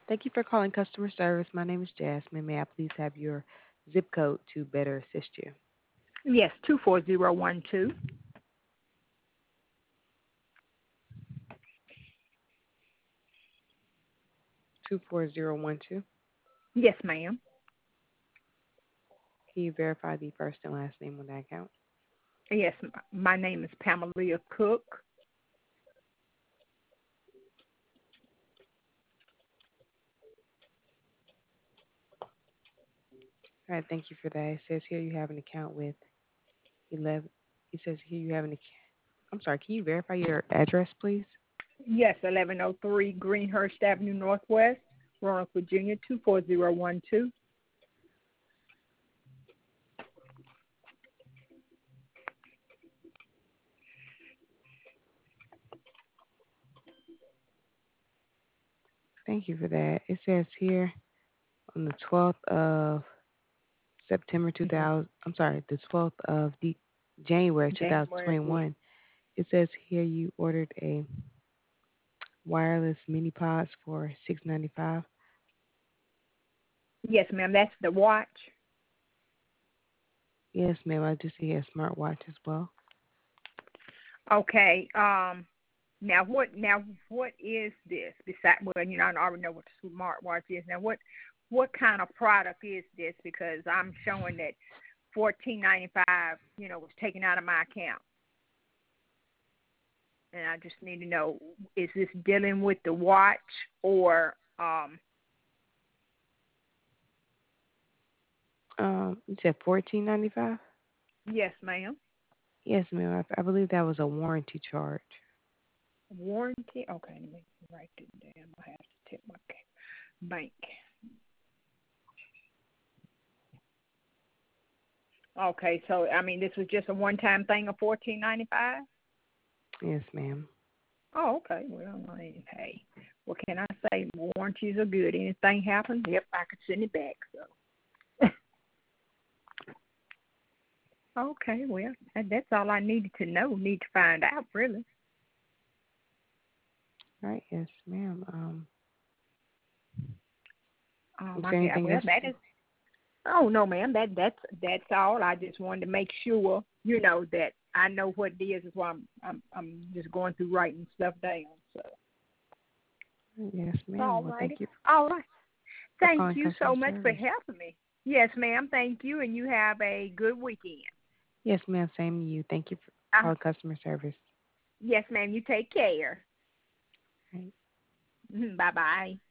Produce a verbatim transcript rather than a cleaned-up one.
Thank you for calling customer service. My name is Jasmine. May I please have your zip code to better assist you? Yes, two four zero one two. two four zero one two. Yes, ma'am. Can you verify the first and last name on that account? Yes, m- my name is Pamela Cook. All right, thank you for that. It says here you have an account with eleven. It says here you have an account. I'm sorry, can you verify your address, please? Yes, eleven oh three Greenhurst Avenue Northwest, Roanoke, Virginia, two four zero one two. Thank you for that. It says here on the twelfth of September two thousand, I'm sorry, the twelfth of the January January what? two thousand twenty-one. It says here you ordered a wireless mini pods for six ninety-five. Yes, ma'am. That's the watch. Yes, ma'am. I do see a smartwatch as well. Okay. Um. Now what? Now what is this? Besides, well, you know, I already know what the smartwatch is. Now what? What kind of product is this? Because I'm showing that fourteen ninety five, you know, was taken out of my account, and I just need to know: is this dealing with the watch or um? Um, you said fourteen ninety-five? Yes, ma'am. Yes, ma'am. I, I believe that was a warranty charge. Warranty. Okay, let me write this down. I have to tip my bank. Okay, so I mean, this was just a one-time thing of fourteen ninety-five. Yes, ma'am. Oh, okay. Well, I mean, hey, what can I say? Warranties are good. Anything happens, yep, I could send it back. So, okay, well, that, that's all I needed to know. Need to find out, really. All right. Yes, ma'am. Um, Um, is I there got anything well, else? that is. Oh no, ma'am. That that's that's all. I just wanted to make sure, you know, that I know what it is. Is why I'm I'm I'm just going through writing stuff down. So, Yes, ma'am. all Well, righty. thank you All right. for Thank calling you customer so much for service. helping me. Yes, ma'am. Thank you, and you have a good weekend. Yes, ma'am. Same to you. Thank you for Uh, calling customer service. yes, ma'am. You take care. Right. Bye bye.